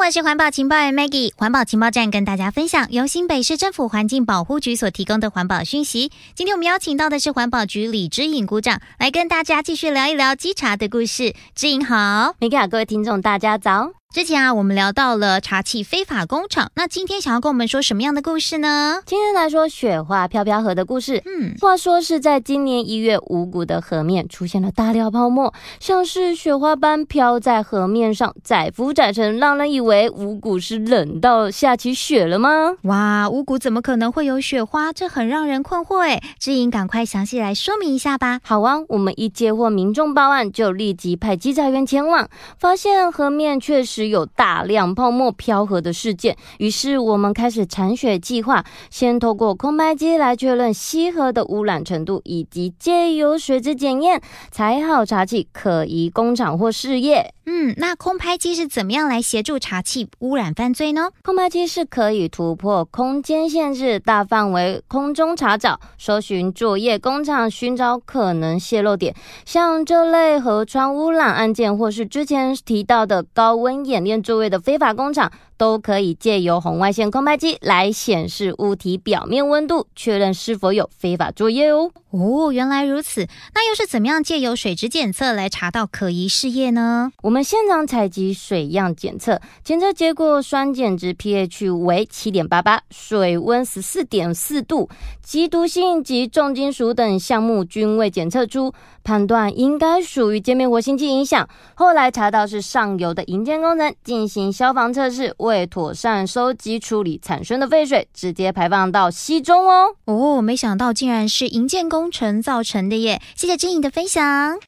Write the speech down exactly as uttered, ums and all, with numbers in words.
我是环保情报员 Maggie， 环保情报站跟大家分享由新北市政府环境保护局所提供的环保讯息。今天我们邀请到的是环保局李之颖股长，来跟大家继续聊一聊稽查的故事。之颖好。 Maggie，各位听众大家早。 之前啊，我们聊到了查缉非法工厂，那今天想要跟我们说什么样的故事呢？ 今天来说雪花飘飘河的故事。嗯，话说是在今年一月，五股的河面出现了大量泡沫，像是雪花般飘在河面上，载浮载沉，让人以为五股是冷到下起雪了吗？ 哇，五股怎么可能会有雪花？这很让人困惑诶。之颖，赶快详细来说明一下吧。 好啊，我们一接获民众报案，就立即派稽查员前往，发现河面确实有大量泡沫飘河的事件，于是我们开始铲雪计划，先透过空拍机来确认溪河的污染程度，以及借由水质检验，才好查缉可疑工厂或事业。 嗯，那空拍机是怎么样来协助查缉污染犯罪呢？ 空拍机是可以突破空间限制，大范围空中查找，搜寻作业工厂，寻找可能泄漏点。像这类河川污染案件，或是之前提到的高温演练作业的非法工厂，都可以借由红外线空拍机来显示物体表面温度，确认是否有非法作业哦。 哦，原来如此。那又是怎么样借由水质检测来查到可疑事业呢？ 我们现场采集水样检测，检测结果酸碱值 pH 为 七点八八， 水温 十四点四度，极毒性及重金属等项目均未检测出，判断应该属于界面活性剂影响。后来查到是上游的营建工程进行消防测试，未妥善收集处理产生的废水，直接排放到溪中哦。 哦，没想到竟然是营建工程造成的耶！谢谢之颖的分享。